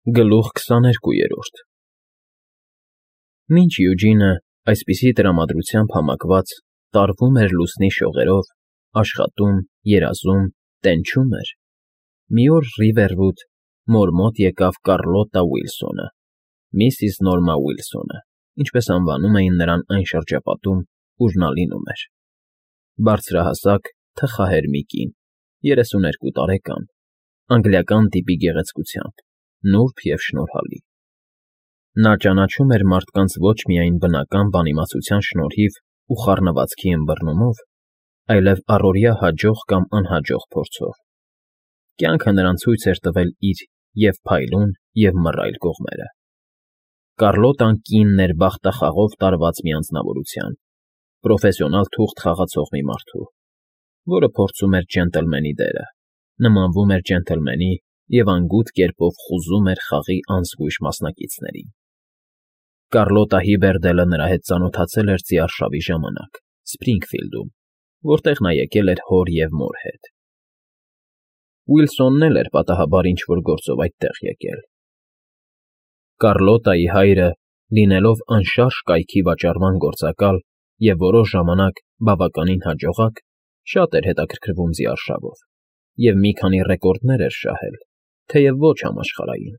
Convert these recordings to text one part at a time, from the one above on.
Գլուխ 22 Մինչ Յուջինը այսպիսի տրամադրությամբ համակված տարվում էր լուսնի շողերով, աշխատում, երազում, տենչում էր, մի օր Ռիվերվուդ մոր մոտ եկավ Կառլոտա Ուիլսոնը, միսիս Նորմա Ուիլսոնը, ինչպես անվանում էին նրան այն շրջապատում, ուր նա լինում էր, բարձրահասակ, թխահեր մի կին, 32 տարեկան, անգլիական տիպի գեղեցկությամբ, նուրբ և շնորհալի. նա ճանաչում էր մարդկանց ոչ միայն բնական բանիմացության շնորհիվ ու խառնվածքի ըմբռնումով, այլև առօրյա հաջող կամ անհաջող փորձով. կյանքը նրան ցույց էր տվել իր և՛ փայլուն, և՛ մռայլ կողմերը. Կառլոտան կինն էր բախտախաղով տարված մի անձնավորության, պրոֆեսիոնալ թուղթ խաղացող մի մարդու, որը փորձում էր ջենտլմենի դերը, նմանվում էր ջենտլմենի և անգութ կերպով խուզում էր խաղի անզգույշ մասնակիցներին. Կառլոտա Հիբերդելը նրա հետ ծանոթացել էր ձիարշավի ժամանակ, Սփրինգֆիլդում, որտեղ նա եկել էր հոր և մոր հետ. Ուիլսոնն էլ էր պատահաբար ինչ֊որ գործով այդտեղ եկել. Կառլոտայի հայրը, լինելով անշարժ կայքի վաճառման գործակալ և որոշ ժամանակ բավականին հաջողակ, շատ էր հետաքրքրվում ձիարշավով և մի քանի ռեկորդներ էր շահել, թեև ոչ համաշխարհային.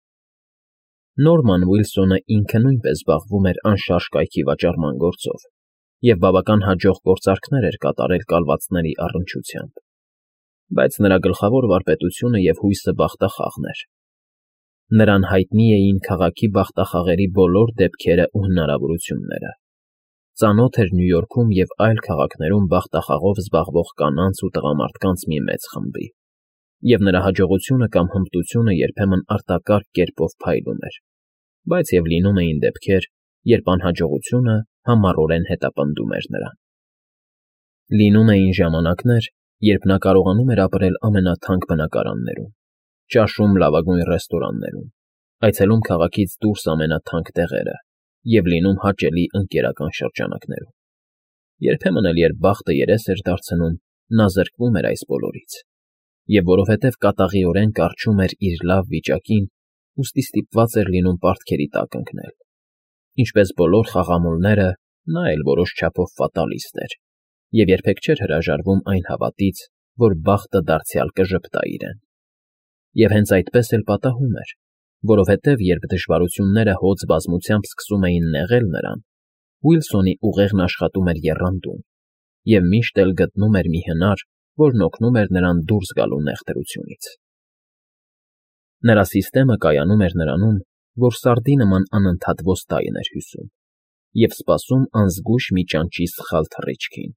Նորման Ուիլսոնը ինքը նույնպես զբաղվում էր անշարժ կայքի վաճառման գործով և բավական հաջող գործարքներ էր կատարել կալվածների առնչությամբ, բայց նրա գլխավոր վարպետությունը և հույսը բախտախաղն էր. նրան հայտնի էին քաղաքի բախտախաղերի բոլոր դեպքերն ու հնարավորությունները, ծանոթ էր Նյու Յորքում և այլ քաղաքներում բախտախաղով զբաղվող կանանց ու տղամարդկանց մի մեծ խմբի, և նրա հաջողությունը կամ հմտությունը երբեմն արտակարգ կերպով փայլում էր, բայց և լինում էին դեպքեր, երբ անհաջողությունը համառորեն հետապնդում էր նրան. լինում էին ժամանակներ, երբ նա կարողանում էր ապրել ամենաթանկ բնակարաններում, ճաշում լավագույն ռեստորաններում, այցելում քաղաքից դուրս ամենաթանկ տեղերը և լինում հաճելի ընկերական շրջանակներում. երբեմն էլ, երբ բախտը երես էր դարձնում, նա զրկվում էր այս բոլորից, և որովհետև կատաղիորեն կառչում էր իր լավ վիճակին, ուստի ստիպված էր լինում պարտքերի տակ ընկնել. ինչպես բոլոր խաղամոլները, նա էլ որոշ չափով ֆատալիստ էր և երբեք չէր հրաժարվում այն հավատից, որ բախտը դարձյալ կժպտա իրեն. և հենց այդպես էլ պատահում էր, որովհետև երբ դժվարությունները հոծ բազմությամբ սկսում էին նեղել նրան, Ուիլսոնի ուղեղն աշխատում էր եռանդուն և միշտ էլ գտնում էր մի հնար, որն օգնում էր նրան դուրս գալու նեղ դրությունից. Նրա սիստեմը կայանում էր նրանում, որ սարդի նման անընդհատ ոստային էր հյուսում և սպասում անզգույշ մի ճանճի սխալ թռիչքին.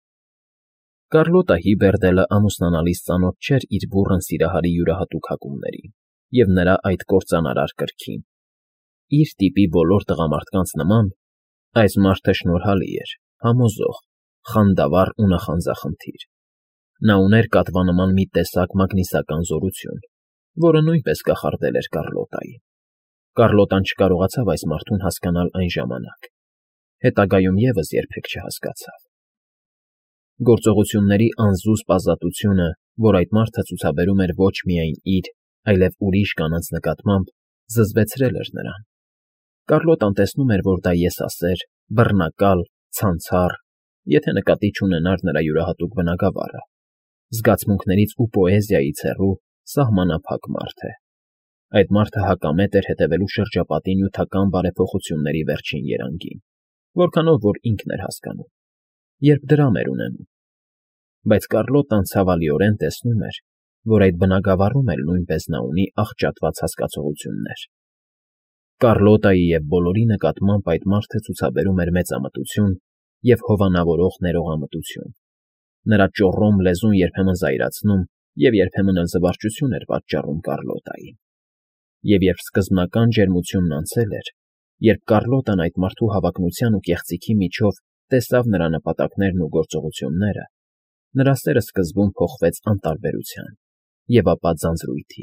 Կառլոտա Հիբերդելը ամուսնանալիս ծանոթ չէր իր բուռն սիրահարի յուրահատուկ հակումներին և նրա այդ կործանարար կրքին. իր տիպի բոլոր տղամարդկանց նման, այս մարդը շնորհալի էր, համոզող, խանդավառ ու նախանձախնդիր. նա ուներ կատվանման մի տեսակ մագնիսական զորություն, որը նույնպես կախարդել էր Կառլոտային. Կառլոտան չկարողացավ այս մարդուն հասկանալ այն ժամանակ, հետագայում ևս երբեք չհասկացավ. Գործողությունների անզուսպ ազատությունը, որ այդ մարդը ցուցաբերում էր ոչ միայն իր, այլև ուրիշ կանանց նկատմամբ, զզվեցրել էր նրան. Կառլոտան տեսնում էր, որ դա եսասեր, բռնակալ, ցանցառ, եթե նկատի չունենար նրա յուրահատուկ բնագավառը, զգացմունքներից ու պոեզիայից հեռու սահմանափակ մարդ է. այդ մարդը հակամետ էր հետևելու շրջապատի նյութական բարեփոխությունների վերջին երանգին, որքանով որ ինքն էր հասկանում, երբ դրամ էր ունենում, բայց Կառլոտան ցավալիորեն տեսնում էր, որ այդ բնագավառում էլ նույնպես նա ունի աղճատված հասկացողություններ. Կառլոտայի և բոլորի նկատմամբ այդ մարդը ցուցաբերում էր մեծամտություն և հովանավորող ներողամտություն, նրա ճոռոմ լեզուն երբեմն զայրացնում և երբեմն էլ զվարճություն էր պատճառում Կառլոտային, և երբ սկզբնական ջերմությունն անցել էր, երբ Կառլոտան այդ մարդու հավակնության ու կեղծիքի միջով տեսավ նրա նպատակներն ու գործողությունները, նրա սերը սկզբում փոխվեց անտարբերության և ապա ձանձրույթի.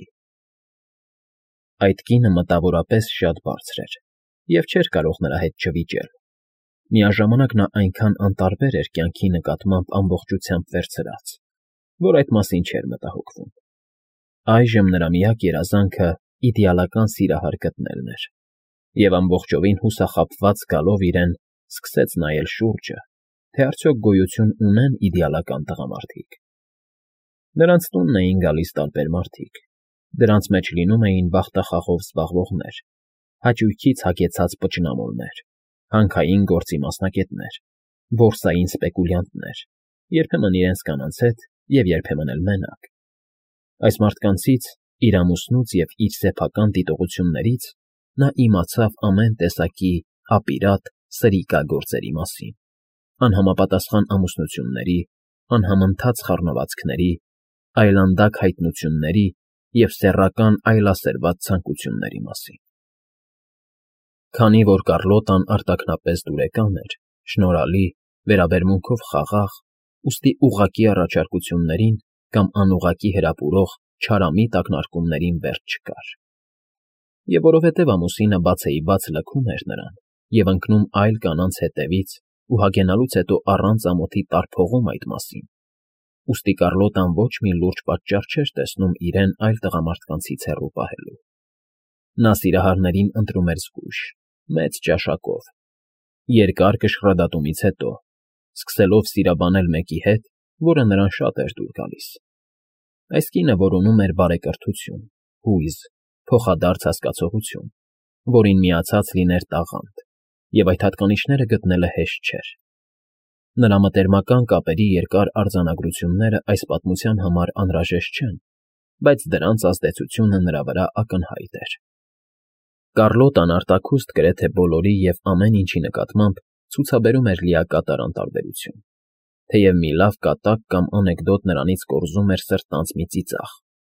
այդ կինը մտավորապես շատ բարձր էր և չէր կարող նրա հետ չվիճել, միաժամանակ նա այնքան անտարբեր էր կյանքի նկատմամբ ամբողջությամբ վերցրած, որ այդ մասին չէր մտահոգվում. այժմ նրա միակ երազանքը իդեալական սիրահար գտնելն էր, և ամբողջովին հուսախաբված գալով իրեն սկսեց նայել շուրջը, թե արդյոք գոյություն ունեն իդեալական տղամարդիկ։ Նրանց տունն էին գալիս տարբեր մարդիկ, դրանց մեջ լինում էին բախտախաղով զբաղվողներ, հաճույքից հագեցած պճնամոլներ, հանքային գործի մասնագետներ, բորսային սպեկուլյանտներ, երբեմն իրենց կանանց հետ և երբեմն էլ մենակ։ Այս մարդկանցից, իր ամուսնուց և իր սեփական դիտողություններից նա իմացավ ամեն տեսակի ապիրատ, սրիկագործերի մասին, անհամապատասխան ամուսնությունների, անհամընթաց խառնվածքների, այլանդակ հայտնությունների և սեռական այլասերված ցանկությունների մասին։ Քանի որ Կառլոտան արտաքնապես դուրեկան էր, շնորհալի, վերաբերմունքով խաղաղ, ուստի ուղղակի առաջարկություններին կամ անուղղակի հրապուրող չարամիտ ակնարկումներին վերջ չկար։ Եվ որովհետև ամուսինը բացեիբաց լքում էր նրան և ընկնում այլ կանանց հետևից ու հագենալուց հետո առանց ամոթի տարփողում այդ մասին, ուստի Կառլոտան ոչ մի լուրջ պատճառ չէր տեսնում իրեն այլ տղամարդկանցից հեռու պահելու։ Նա սիրահարներին ընտրում էր զգույշ, մեծ ճաշակով, երկար կշռադատումից հետո, սկսելով սիրաբանել մեկի հետ, որը նրան շատ էր դուր գալիս։ Այս կինը որոնում էր բարեկրթություն, հույզ, փոխադարձ հասկացողություն, որին միացած լիներ տաղանդ, և այդ հատկանիշները գտնելը հեշտ չէր։ Նրա մտերմական կապերի երկար արձանագրությունները այս պատմության համար անհրաժեշտ չեն, բայց դրանց ազդեցությունը նրա վրա ակնհայտ էր։ Կառլոտան արտաքուստ գրեթե բոլորի և ամեն ինչի նկատմամբ ցուցաբերում էր լիակատար անտարբերություն, թեև մի լավ կատակ կամ անեկդոտ նրանից կորզում էր սրտանց մի ծիծաղ։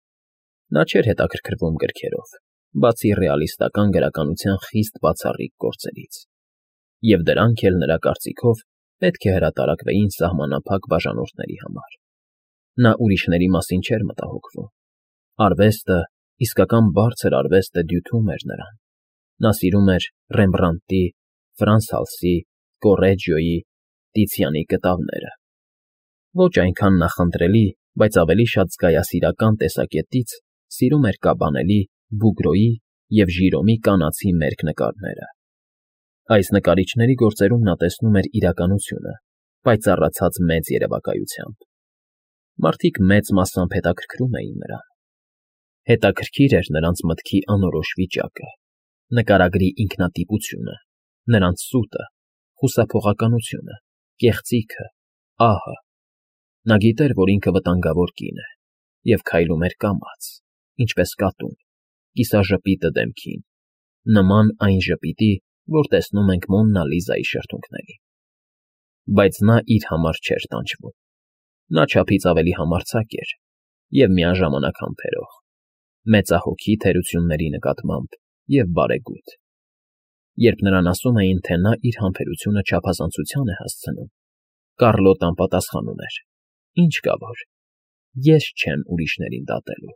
Նա չէր հետաքրքրվում գրքերով, բացի ռեալիստական գրականության խիստ բացառիկ գործերից, և դրանք էլ նրա կարծիքով պետք է հրատարակվեին սահմանափակ բաժանորդների համար։ Նա ուրիշների մասին չէր մտահոգվում։ Արվեստը, իսկական բարձր արվեստը դյութում էր նրան։ Նա սիրում էր Ռեմբրանդտի, Ֆրանս Հալսի, Կոռեջիոյի, Տիցիանի կտավները։ Ոչ այնքան նախընտրելի, բայց ավելի շատ զգայասիրական տեսակետից սիրում էր Կաբանելի, Բուգրոյի և Ժիրոմի կանացի մերկ նկարները։ Այս նկարիչների գործերում նա տեսնում էր իրականությունը, պայծառացած մեծ երևակայությամբ։ Մարդիկ մեծ մասամբ հետաքրքրում էին նրան։ Հետաքրքիր էր նրանց մտքի անորոշ վիճակը, նկարագրի ինքնատիպությունը, նրանց սուտը, խուսափողականությունը, կեղծիքը, ահը։ Նա գիտեր, որ ինքը վտանգավոր կին է, և քայլում էր կամաց, ինչպես կատուն, կիսաժպիտը դեմքին, նման այն ժպիտի, որ տեսնում ենք Մոննա Լիզայի շրթունքներին։ Բայց նա իր համար չէր տանջվում։ Նա չափից ավելի համարձակ էր և միաժամանակ համբերող, մեծահոգի թերությունների նկատմամբ և բարեգութ։ Երբ նրան ասում էին, թե նա իր համբերությունը չափազանցության է հասցնում, Կառլոտան պատասխանում էր. «Ինչ կա որ, ես չեմ ուրիշներին դատելու»։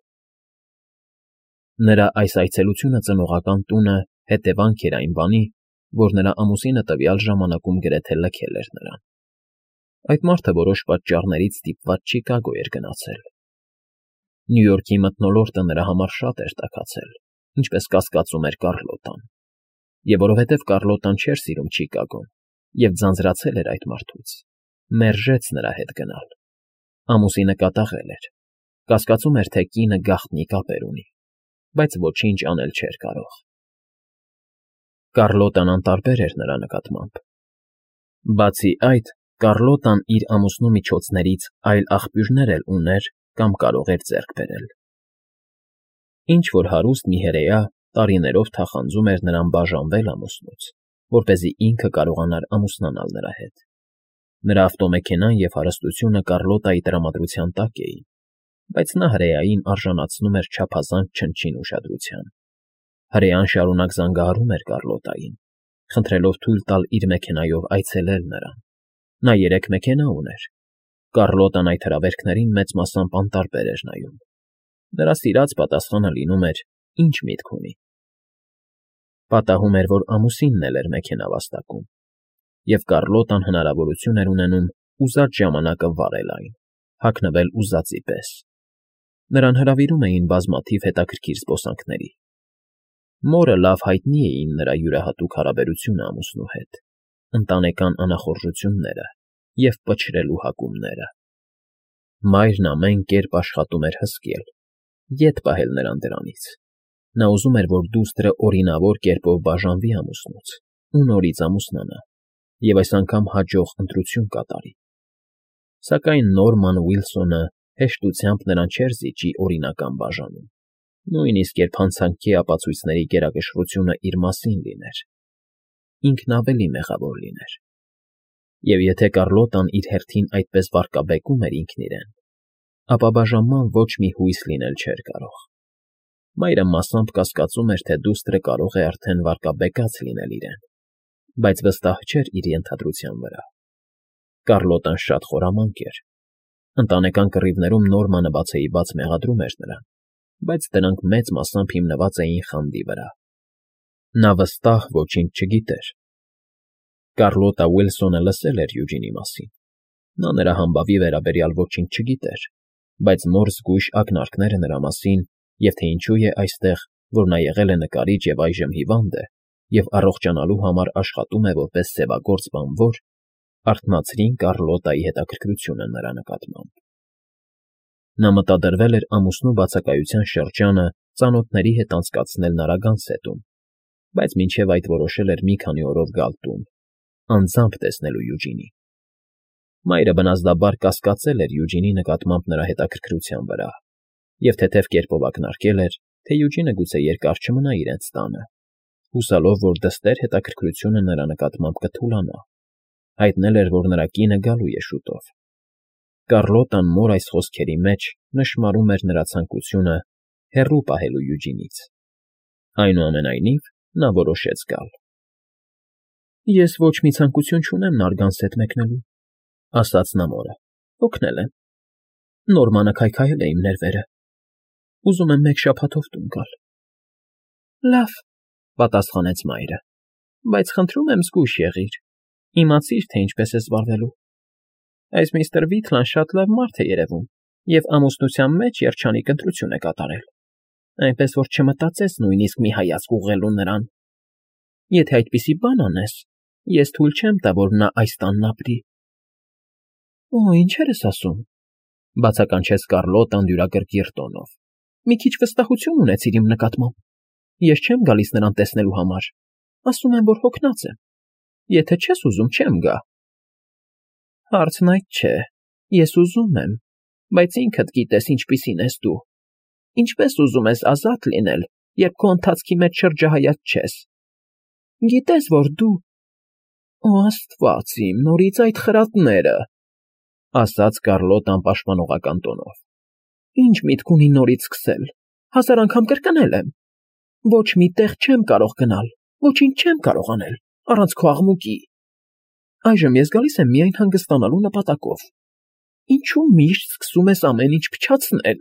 Նրա այս այցելությունը ծնողական տունը հետևանք էր այն բանի, որ նրա ամուսինը տվյալ ժամանակում գրեթե լքել էր նրան։ Այդ մարդը որոշ պատճառներից ստիպված Չիկագո էր գնացել։ Նյու Յորքի մթնոլորտը նրա համար շատ էր տաքացել, ինչպես կասկածում էր Կառլոտան։ Եվ որովհետև Կառլոտան չէր սիրում Չիկագոն և ձանձրացել էր այդ մարդուց, մերժեց նրա հետ գնալ։ Ամուսինը կատաղել էր, կասկածում էր, թե կինը գաղտնի կապեր ունի, բայց ոչինչ անել չէր կարող։ Կառլոտան անտարբեր էր նրա նկատմամբ։ Բացի այդ, Կառլոտան իր ամուսնու միջոցներից այլ աղբյուրներ էլ ուներ կամ կարող էր ձեռք բերել։ Ինչ-որ հարուստ մի հրեա տարիներով թախանձում էր նրան բաժանվել ամուսնուց, որպեսզի ինքը կարողանար ամուսնանալ նրա հետ։ Նրա ավտոմեքենան և հարստությունը Կառլոտայի տրամադրության տակ էին, բայց նա հրեային արժանացնում էր չափազանց չնչին ուշադրության։ Հրեան շարունակ զանգահարում էր Կառլոտային, խնդրելով թույլ տալ իր մեքենայով այցելել նրան։ Նա 3 մեքենա ուներ։ Կառլոտան այդ հրավերքներին մեծ մասամբ անտարբեր էր նայում։ Նրա սիրած պատասխանը լինում էր. «Ինչ միտք ունի»։ Պատահում էր, որ ամուսինն էլ էր մեքենա վաստակում, և Կառլոտան հնարավորություն էր ունենում ուզած ժամանակը վարել այն, հագնվել ուզածի պես։ Նրան հրավիրում էին բազմաթիվ հետաքրքիր զբոսանքների, Մորը լավ հայտնի էին նրա յուրահատուկ հարաբերությունը ամուսնու հետ, ընտանեկան անախորժությունները և պչրելու հակումները։ Մայրն ամեն կերպ աշխատում էր հսկել, ետ պահել նրան դրանից։ Նա ուզում էր, որ դուստրը օրինավոր կերպով բաժանվի ամուսնուց ու նորից ամուսնանա, և այս անգամ հաջող ընտրություն կատարի։ Սակայն Նորման Ուիլսոնը հեշտությամբ նրան չէր զիջի օրինական բաժանում, նույնիսկ երբ հանցանքի ապացույցների գերակշռությունը իր մասին լիներ։ Ինքն ավելի մեղավոր լիներ։ Եվ եթե Կառլոտան իր հերթին այդպես վարկաբեկում էր ինքն իրեն, ապա բաժանման ոչ մի հույս լինել չէր կարող։ Մայրը մասամբ կասկածում էր, թե դուստրը կարող է արդեն վարկաբեկած լինել իրեն, բայց վստահ չէր իր ենթադրության վրա։ Կառլոտան շատ խորամանկ էր։ Ընտանեկան կռիվներում Նորմանը բացեիբաց մեղադրում էր նրան, բայց դրանք մեծ մասամբ հիմնված էին խանդի վրա։ Նա վստահ ոչինչ չգիտեր։ Կառլոտա Ուիլսոնը լսել էր Յուջինի մասին։ Նա նրա համբավի վերաբերյալ ոչինչ չգիտեր, բայց նոր զգույշ ակնարկները նրա մասին, և թե ինչու է այստեղ, որ նա եղել է նկարիչ և այժմ հիվանդ է, և առողջանալու համար աշխատում է որպես սևագործ բանվոր, արթնացրին Կառլոտայի հետաքրքրությունը նրա նկատմամբ։ Նա մտադրվել էր ամուսնու բացակայության շրջանը ծանոթների հետ անցկացնել Նարագանսետում, բայց մինչև այդ որոշել էր մի քանի օրով գալ տուն, անձամբ տեսնելու Յուջինին։ Մայրը բնազդաբար կասկածել էր Յուջինի նկատմամբ նրա հետաքրքրության վրա և թեթև կերպով ակնարկել էր, թե Յուջինը գուցե երկար չմնա իրենց տանը, հուսալով, որ դստեր հետաքրքրությունը նրա նկատմամբ կթուլանա, հայտնել էր, որ նրա կինը գալու է շուտով։ Կառլոտան մոր այս խոսքերի մեջ նշմարում էր նրա ցանկությունը հեռու պահելու Յուջինից։ Այնուամենայնիվ, նա որոշեց գալ։ «Ես ոչ մի ցանկություն չունեմ Նարգանսետ մեկնելու,֊ ասաց նա մորը,֊ հոգնել եմ։ Նորմանը քայքայել է իմ ներվերը։ Ուզում եմ մեկ շաբաթով տուն գալ»։ «Լավ,֊ պատասխանեց մայրը,֊ բայց խնդրում եմ զգույշ եղիր, իմացիր, թե ինչպես ես վարվելու։ Այս միստր Վիթլան շատ լավ մարդ է երևում և ամուսնության մեջ երջանիկ ընտրություն է կատարել, այնպես որ չմտածես նույնիսկ մի հայացք ուղղելու նրան։ Եթե այդպիսի բան անես, ես թույլ չեմ տա, որ նա այս տանն ապրի»։ «Օ, ինչեր ես ասում,֊ բացականչեց Կառլոտան դյուրակրկիր տոնով,֊ մի քիչ վստահություն ունեցիր իմ նկատմամբ։ Ես չեմ գալիս նրան տեսնելու համար, ասում եմ, որ հոգնած եմ։ Եթե չես ուզում, չեմ գա»։ «Հարցն այդ չէ, ես ուզում եմ, բայց ինքդ գիտես ինչպիսին ես դու։ Ինչպես ուզում ես ազատ լինել, երբ քո ընթացքի մեջ շրջահայաց չես։ Գիտես, որ դու… Օ, Աստված իմ, նորից այդ խրատները,֊ ասաց Կառլոտան պաշտպանողական տոնով։ «Ինչ միտք ունի նորից սկսել, 1000 անգամ կրկնել եմ։ Ոչ մի տեղ չեմ կարող գնալ, ոչինչ չեմ կարող անել, առանց քո աղմուկի։ Այժմ ես գալիս եմ միայն հանգստանալու նպատակով։ Ինչու միշտ սկսում ես ամեն ինչ փչացնել»։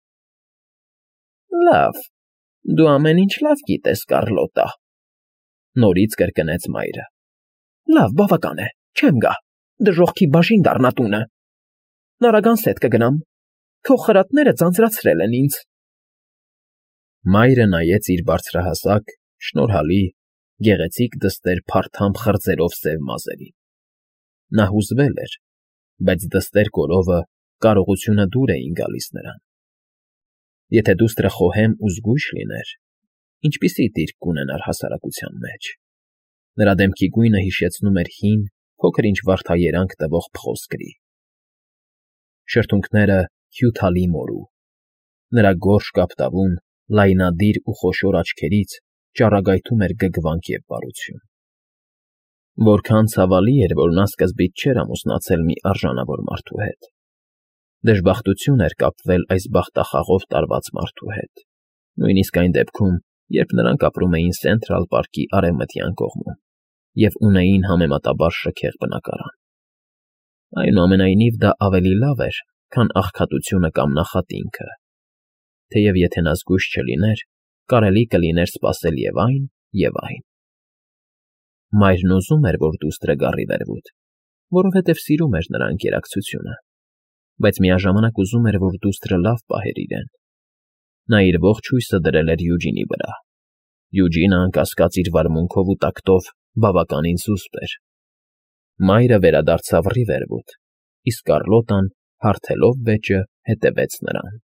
«Լավ, դու ամեն ինչ լավ գիտես, Կառլոտա,֊ նորից կրկնեց մայրը։ Լավ, բավական է, չեմ գա, դժոխքի բաժին դառնա տունը։ Նարագանսետ կգնամ, քո խրատները ձանձրացրել են ինձ»։ Մայրը նայեց իր բարձրահասակ, շնորհալի, գեղեցիկ դստեր փարթամ խրձերով սև մազերին։ Նա հուզվել էր, բայց դստեր կորովը կարողությունը դուր էին գալիս նրան։ Եթե դուստրը խոհեմ ու զգույշ լիներ, ինչպիսի դիրք կունենար հասարակության մեջ։ Նրա դեմքի գույնը հիշեցնում էր հին, փոքր-ինչ վարդաերանք տվող փղոսկրի։ Շրթունքները հյութալի մորու։ Նրա գորշ կապտավուն, լայնադիր ու խոշոր աչքերից ճառագայթում էր գգվանք և բարություն։ Որքան ցավալի էր, որ նա սկզբից չէր ամուսնացել մի արժանավոր մարդու հետ։ Դժբախտություն էր կապվել այս բախտախաղով տարված մարդու հետ, նույնիսկ այն դեպքում, երբ նրանք ապրում էին Սենթրալ պարկի արևմտյան կողմում և ունեին համեմատաբար շքեղ բնակարան։ Այնուամենայնիվ դա ավելի լավ էր, քան աղքատությունը կամ նախատինքը, թեև եթե նա զգույշ չլիներ, կարելի կլիներ սպասել և այն, և այն։ Մայրն ուզում էր, որ դուստրը գալի վերևոտ, որովհետև սիրում էր նրա ընկերակցությունը, բայց միաժամանակ ուզում էր, որ դուստրը լավ պահեր իրեն։ Նա իր ողջ հույսը դրել էր Յուջինի վրա։ Յուջինը, անկասկած, իր վարմունքով ու տակտով բավականին սուստ էր։ Մայրը վերադարձավ Ռիվերվուդ, իսկ Կառլոտան, հարթելով վեճը, հետևեց նրան։